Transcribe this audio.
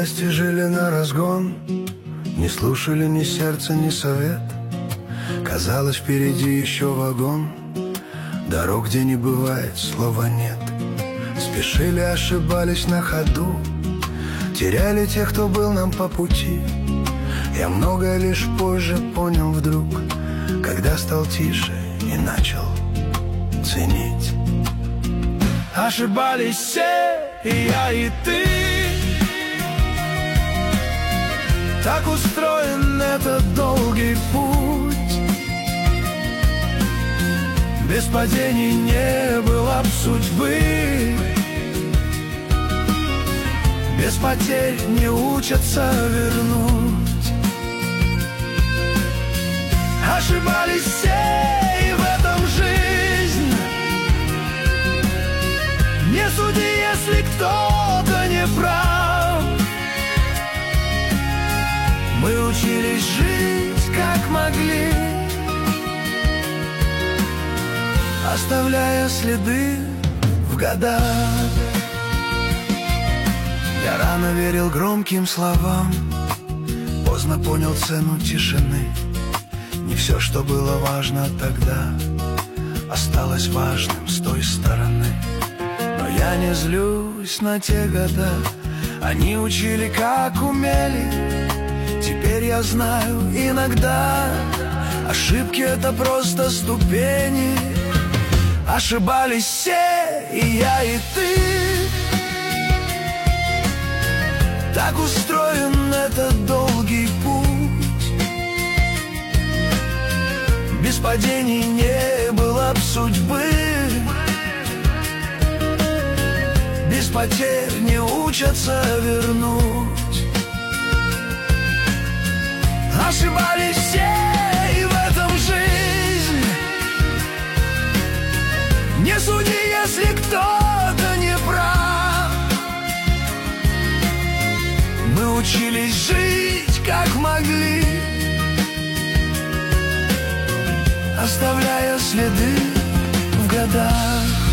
молодости жили на разгон, не слушали ни сердца, ни совет. Казалось, впереди еще вагон, дорог, где не бывает, слова нет. Спешили, ошибались на ходу, теряли тех, кто был нам по пути. Я многое лишь позже понял вдруг, когда стал тише и начал ценить. Ошибались все, и я, и ты. Так устроен этот долгий путь. Без падений не было б судьбы. Без потерь не учатся вернуть. Ошибались все, и в этом жизнь. Не суди, если кто-то не прав. Мы учились жить, как могли, оставляя следы в годах. Я рано верил громким словам, поздно понял цену тишины. Не все, что было важно тогда, осталось важным с той стороны. Но я не злюсь на те года, они учили, как умели. Теперь я знаю, иногда ошибки — это просто ступени. Ошибались все, и я, и ты. Так устроен этот долгий путь. Без падений не было б судьбы. Без потерь не учатся вернуть. Ошибались все, и в этом жизнь. Не суди, если кто-то не прав. Мы учились жить, как могли, оставляя следы в годах.